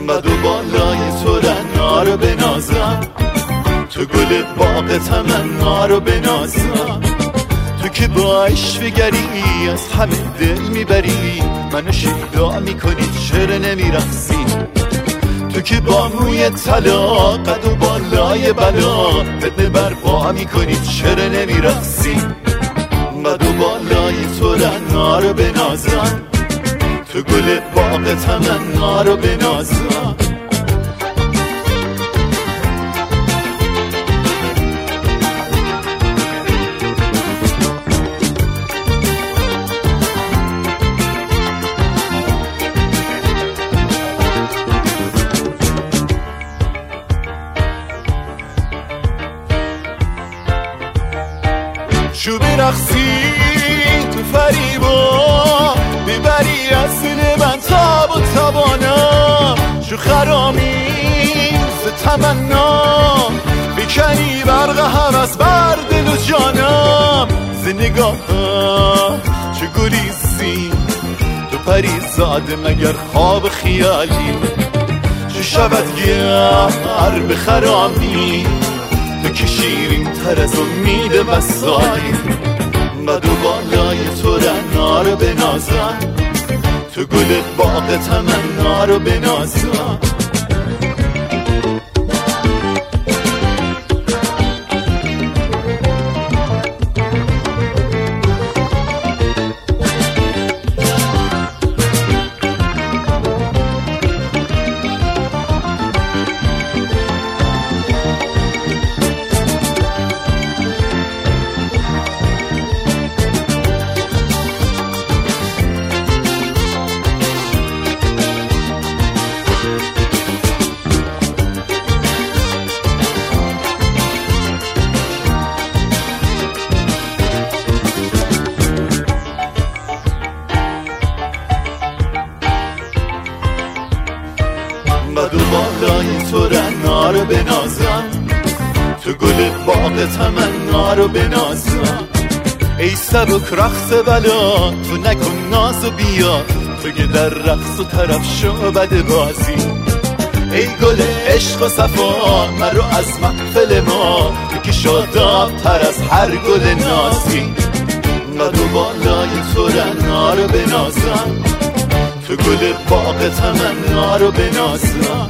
قد و بالای تو رنا رو بنازم، تو گل باغ تمنا رو بنازم. تو که با عشقگری از همه دل میبری، منو شیدا میکنی چرا نمیرقصی؟ تو که با موی طلا قد و بالای بلا فتنه برپا میکنی چرا نمیرقصی؟ قد و بالای تو رنا رو بنازم، تو گل باغ تمنا رو بنازم. شو برقصی تو فریبا، ببری از دل من تاب و توانا، شو خرامی ز تمنا، بکنی برق هوس بر دل و جانم. ز نگاه چه گریزی تو پریزاده مگر خواب خیالی؟ چه شود گر بخرامی تو که شیرین تر از امید وصالی؟ قد و بالای تو رنا رو بنازم، تو گل باغ تمنا رو بنازم. قد و بالای تو رنا رو بنازم، تو گل باغ تمنا رو بنازم. ای سبک رقص بلا تو نکن ناز و بیا، تو که در رقص و طرف شو بد بازی. ای گل عشق و صفا مرو از محفل ما، تو که شاداب تر از هر گل نازی. قد و بالای تو رنا رو بنازم، تو گل باغ تمنا رو بنازم.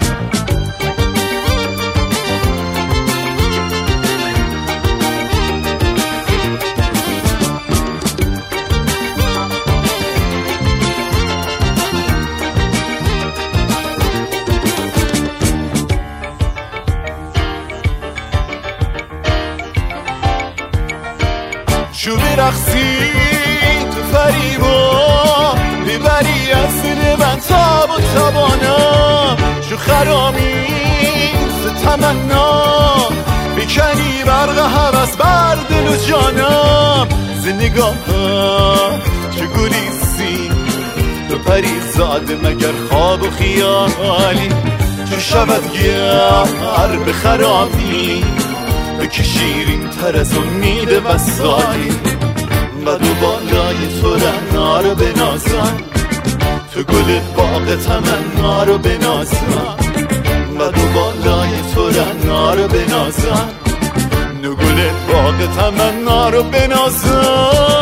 شو برقصی تو فریبا، ببری از دل من تاب و توانا، شو خرامی ز تمنا، بکنی برق هوس بر دل و جانم. ز نگاه چه گریزی تو پریزاده مگر خواب و خیالی؟ چه شود گر بخرامی تو که شیرین تر از امید وصالی؟ قد و بالای تو رنا رو بنازم، تو گل باغ تمنا رو بنازم. قد و بالای تو رنا رو بنازم، تو گل باغ تمنا رو بنازم.